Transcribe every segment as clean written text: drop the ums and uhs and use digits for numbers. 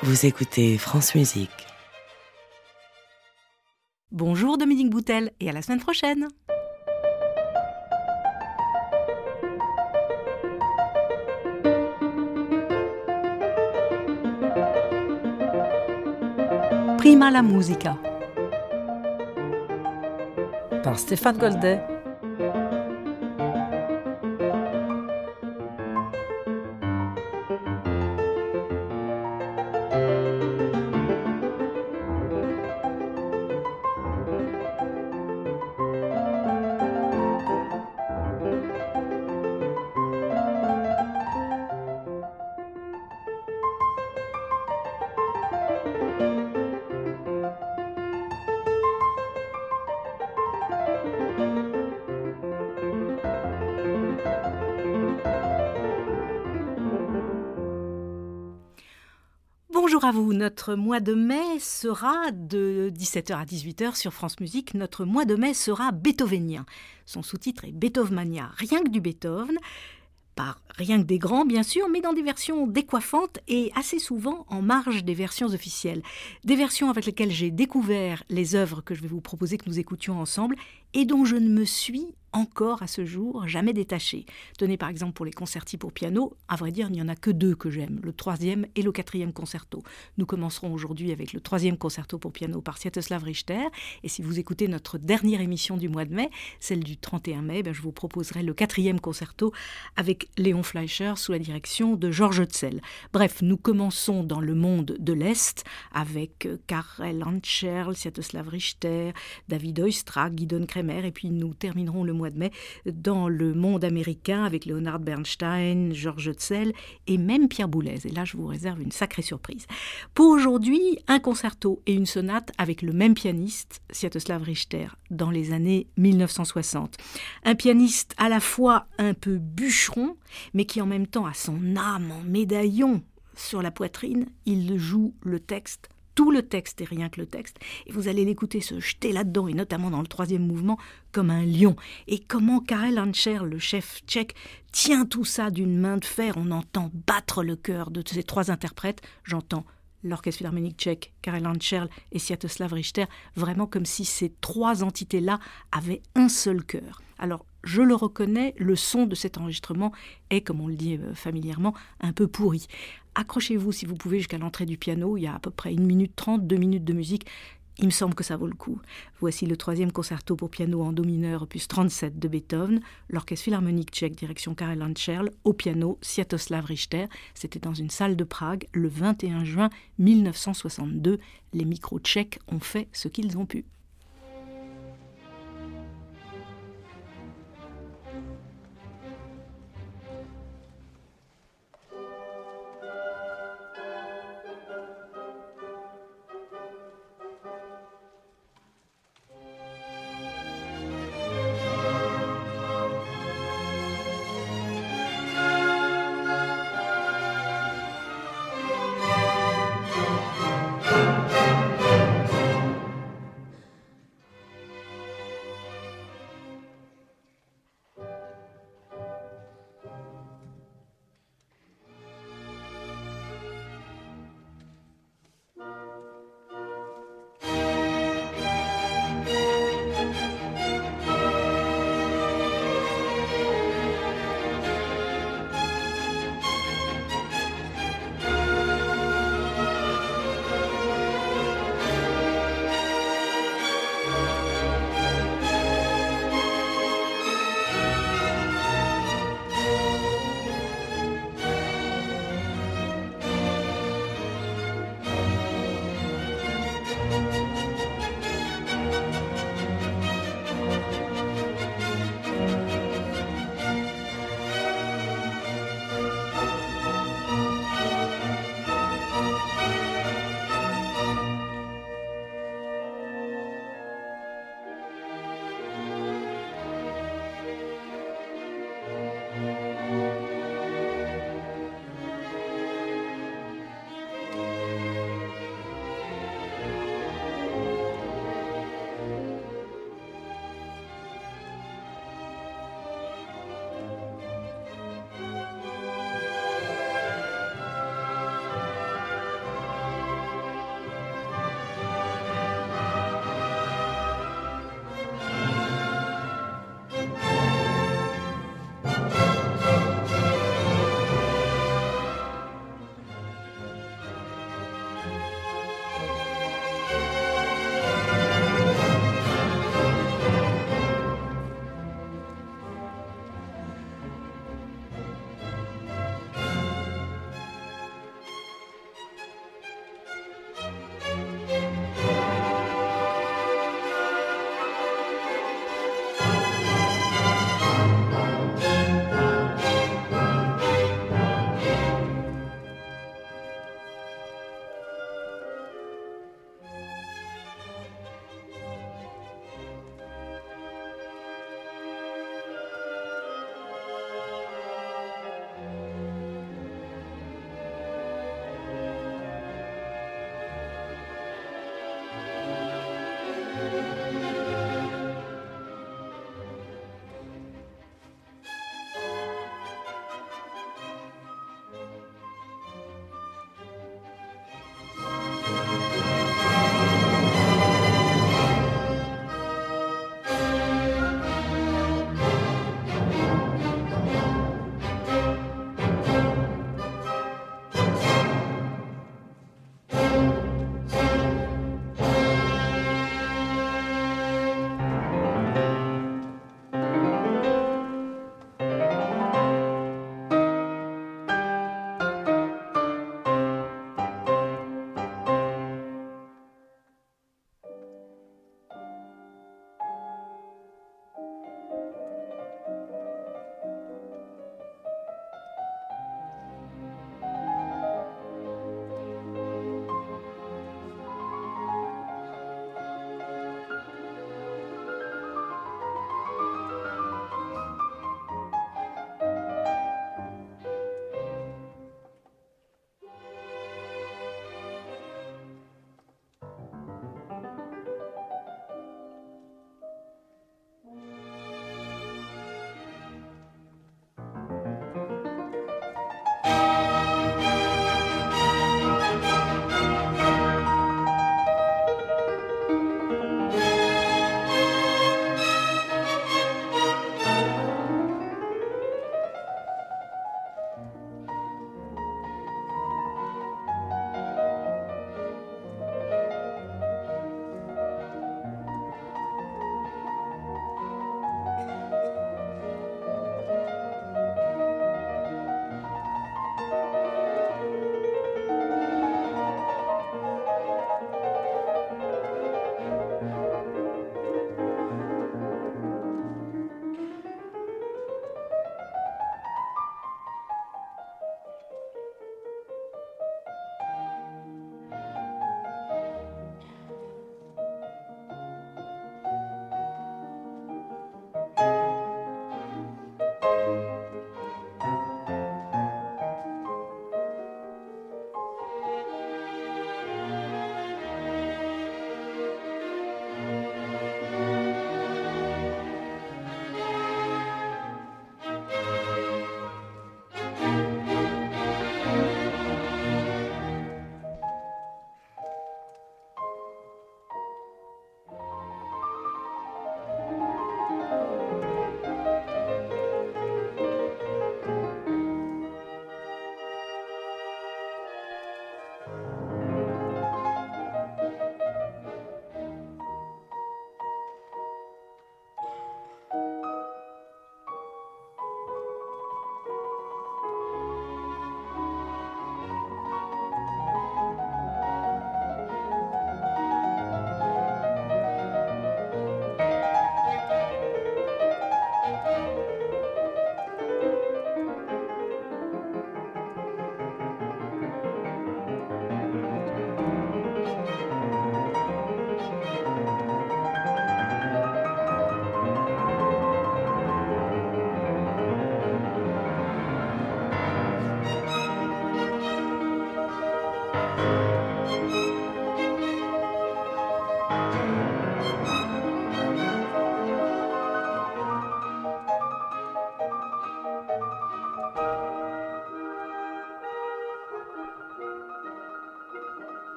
Vous écoutez France Musique. Bonjour Dominique Boutel et à la semaine prochaine. Prima la musica par Stéphane Goldet. Bonjour à vous, notre mois de mai sera de 17h à 18h sur France Musique, notre mois de mai sera beethovenien. Son sous-titre est Beethovmania, rien que du Beethoven, par rien que des grands bien sûr, mais dans des versions décoiffantes et assez souvent en marge des versions officielles. Des versions avec lesquelles j'ai découvert les œuvres que je vais vous proposer que nous écoutions ensemble et dont je ne me suis encore à ce jour jamais détaché. Tenez par exemple pour les concerti pour piano, à vrai dire il n'y en a que deux que j'aime, le 3e et le 4e concerto. Nous commencerons aujourd'hui avec le 3e concerto pour piano par Sviatoslav Richter, et si vous écoutez notre dernière émission du mois de mai, celle du 31 mai, je vous proposerai le 4e concerto avec Léon Fleischer sous la direction de Georges Hetzel. Bref, nous commençons dans le monde de l'Est avec Karel Ančerl, Sviatoslav Richter, David Oistrakh, Gidon Kremer, et puis nous terminerons le mois de mai dans le monde américain avec Leonard Bernstein, Georges Hetzel et même Pierre Boulez. Et là, je vous réserve une sacrée surprise. Pour aujourd'hui, un concerto et une sonate avec le même pianiste, Sviatoslav Richter, dans les années 1960. Un pianiste à la fois un peu bûcheron, mais qui en même temps a son âme en médaillon sur la poitrine. Il joue le texte, tout le texte et rien que le texte, et vous allez l'écouter se jeter là-dedans, et notamment dans le 3e mouvement, comme un lion. Et comment Karel Ančerl, le chef tchèque, tient tout ça d'une main de fer. On entend battre le cœur de ces trois interprètes. J'entends l'Orchestre Philharmonique tchèque, Karel Ančerl et Sviatoslav Richter, vraiment comme si ces trois entités-là avaient un seul cœur. Alors, je le reconnais, le son de cet enregistrement est, comme on le dit familièrement, un peu pourri. Accrochez-vous si vous pouvez jusqu'à l'entrée du piano, il y a à peu près 1 minute 30, 2 minutes de musique. Il me semble que ça vaut le coup. Voici le 3e concerto pour piano en do mineur, opus 37 de Beethoven, l'Orchestre Philharmonique tchèque, direction Karel Ančerl, au piano Sviatoslav Richter. C'était dans une salle de Prague le 21 juin 1962. Les micros tchèques ont fait ce qu'ils ont pu.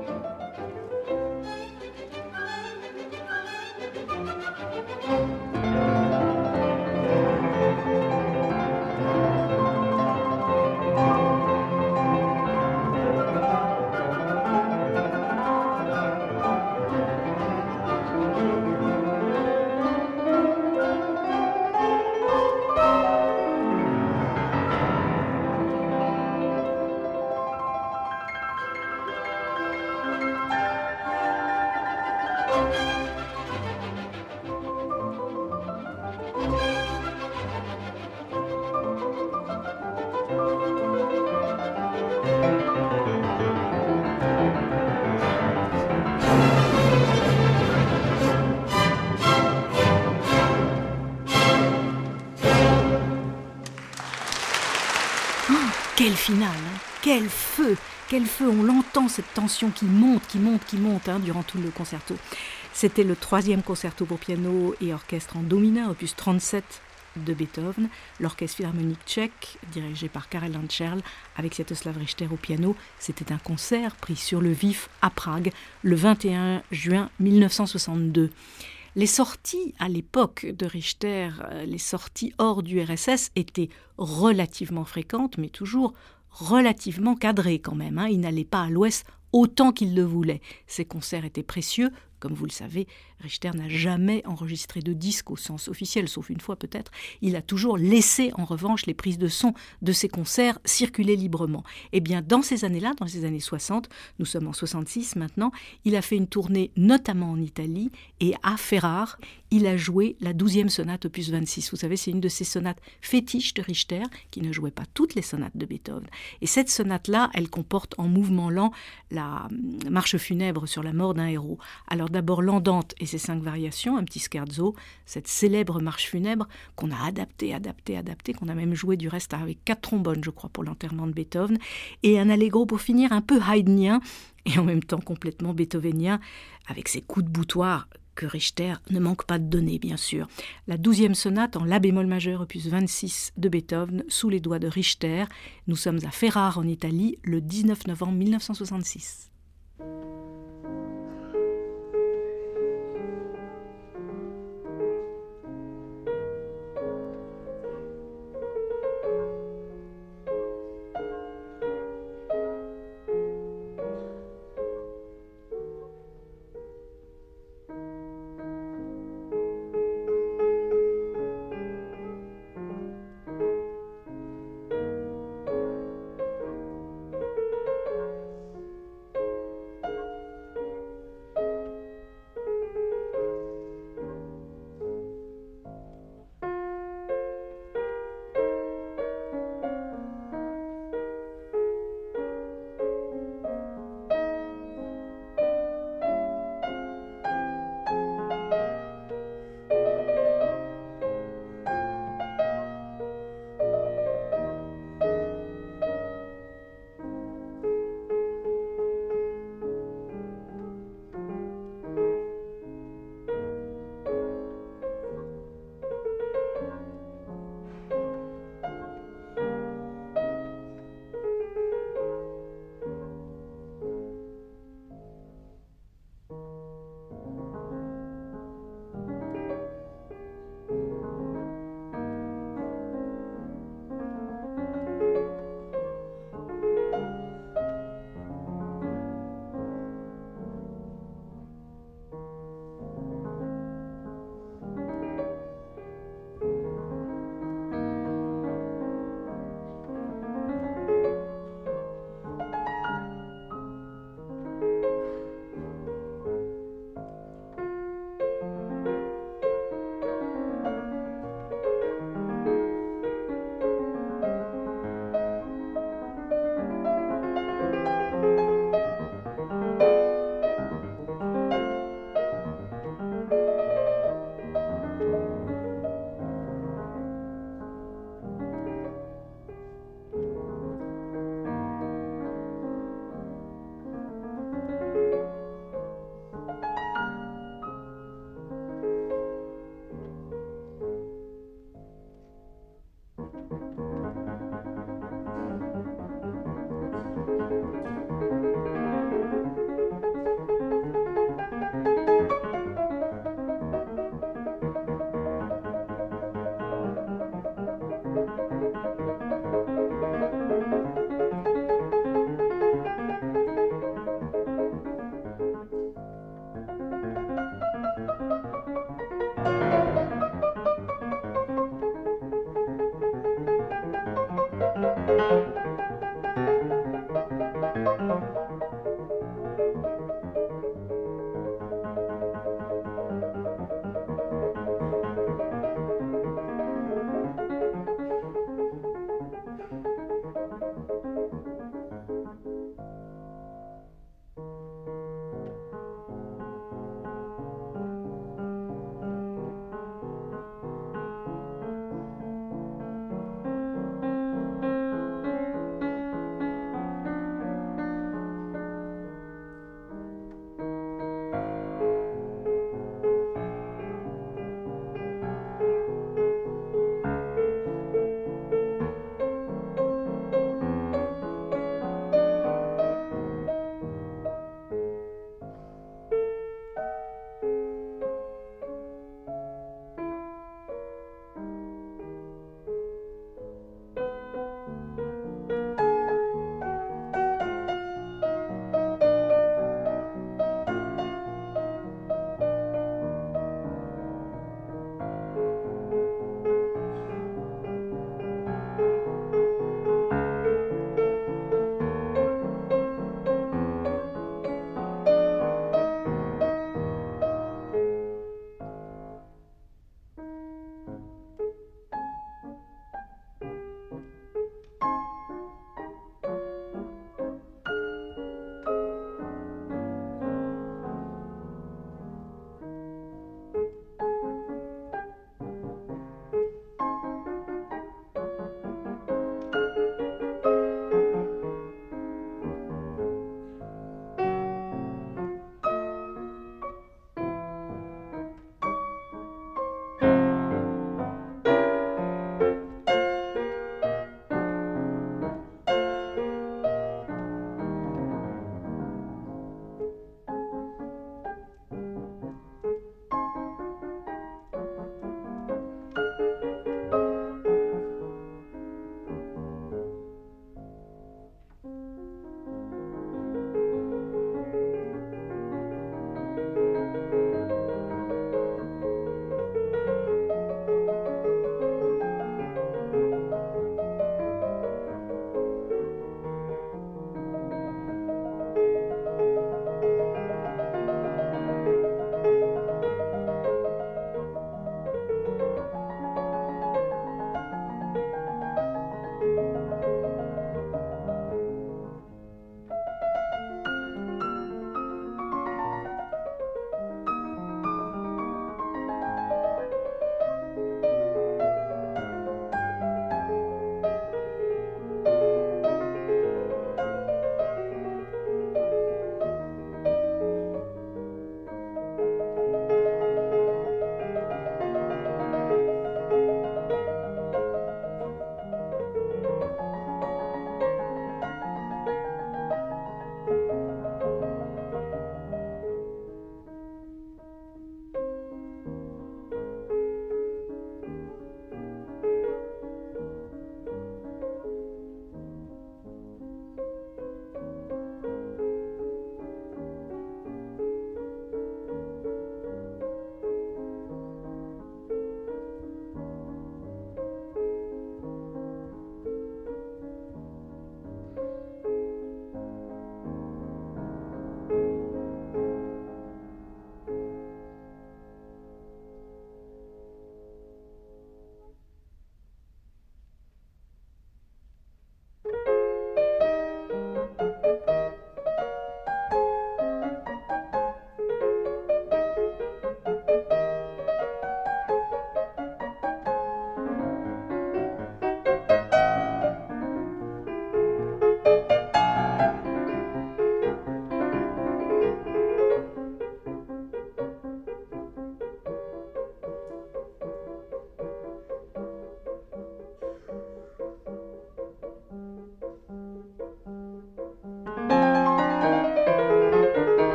Quel final, hein. Quel feu, on l'entend cette tension qui monte durant tout le concerto. C'était le 3e concerto pour piano et orchestre en do mineur, opus 37 de Beethoven, l'orchestre philharmonique tchèque, dirigé par Karel Ančerl, avec Sviatoslav Richter au piano. C'était un concert pris sur le vif à Prague, le 21 juin 1962. Les sorties à l'époque de Richter, les sorties hors du RSS étaient relativement fréquentes, mais toujours relativement cadrées quand même. Il n'allait pas à l'ouest autant qu'il le voulait. Ces concerts étaient précieux. Comme vous le savez, Richter n'a jamais enregistré de disque au sens officiel, sauf une fois peut-être. Il a toujours laissé en revanche les prises de son de ses concerts circuler librement. Eh bien, dans ces années-là, dans les années 60, nous sommes en 66 maintenant, il a fait une tournée notamment en Italie et à Ferrare, il a joué la 12e sonate opus 26. Vous savez, c'est une de ces sonates fétiches de Richter, qui ne jouait pas toutes les sonates de Beethoven. Et cette sonate-là, elle comporte en mouvement lent la marche funèbre sur la mort d'un héros. Alors d'abord l'Andante et ses 5 variations, un petit scherzo, cette célèbre marche funèbre qu'on a adaptée, qu'on a même joué du reste avec 4 trombones, je crois, pour l'enterrement de Beethoven, et un allegro pour finir un peu haydnien et en même temps complètement beethovenien, avec ses coups de boutoir que Richter ne manque pas de donner, bien sûr. La 12e sonate en la bémol majeur, opus 26 de Beethoven, sous les doigts de Richter. Nous sommes à Ferrare, en Italie, le 19 novembre 1966.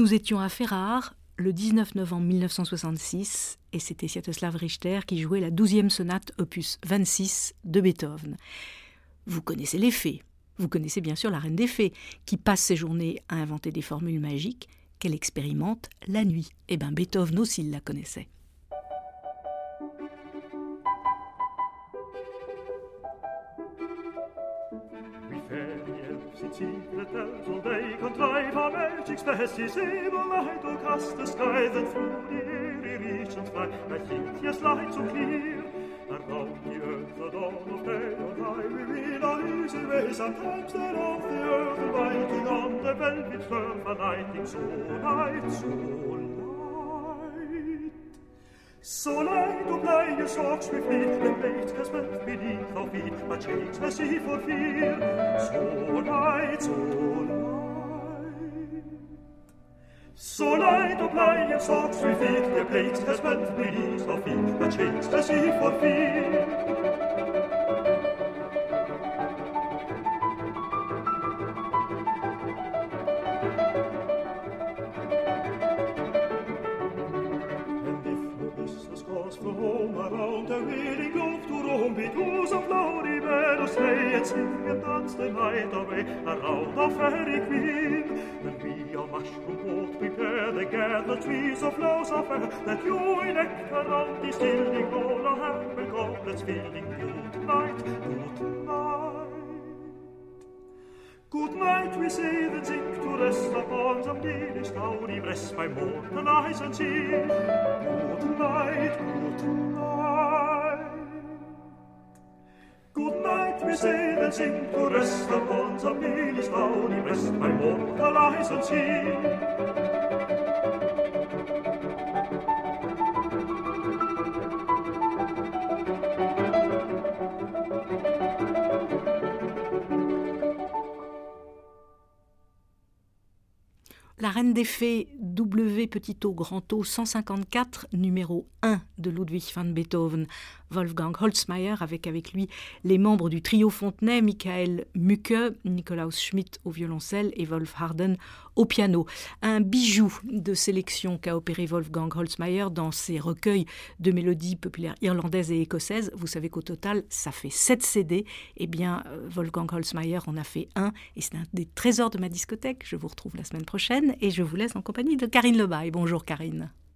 Nous étions à Ferrare le 19 novembre 1966 et c'était Sviatoslav Richter qui jouait la 12e sonate opus 26 de Beethoven. Vous connaissez les fées, vous connaissez bien sûr la Reine des Fées qui passe ses journées à inventer des formules magiques qu'elle expérimente la nuit. Eh bien Beethoven aussi la connaissait. Secret all day contrive our magic spells, his evil light will cast the skies, and through the airy reach and fly, like Cynthia's light so clear. Around the earth the dawn of day on high, we wheel our easy way, sometimes they're off the earth, alighting on the velvet turf, alighting so light, so light. So light to play your socks with me, the mate has melt beneath our feet, but shakes the sea for fear. So light, so light. So light to play your socks with me, the mate has melt beneath our feet, but shakes the sea for fear. From home around the wheeling grove to roam, we do some flowery meadows stay and sing and dance the night away around our fairy queen. Then we our mushroom boat prepare, the gathered trees of flowers are fair, that you in nectar round the stilling all our humble goblets filling. Good night, good night. Good night, we say, then sink to rest upon some lily starry breast by mortal eyes and see. Good night, good night. Good night, we say, then sink to rest upon some lily starry breast by mortal eyes and see. La Reine des Fées, W petit O grand O 154, numéro 1 de Ludwig van Beethoven, Wolfgang Holzmeier, avec lui les membres du trio Fontenay, Michael Mucke, Nikolaus Schmidt au violoncelle et Wolf Harden au piano. Un bijou de sélection qu'a opéré Wolfgang Holzmeier dans ses recueils de mélodies populaires irlandaises et écossaises. Vous savez qu'au total, ça fait 7 CD. Eh bien, Wolfgang Holzmeier en a fait un et c'est un des trésors de ma discothèque. Je vous retrouve la semaine prochaine et je vous laisse en compagnie de Karine Lebaille. Bonjour Karine.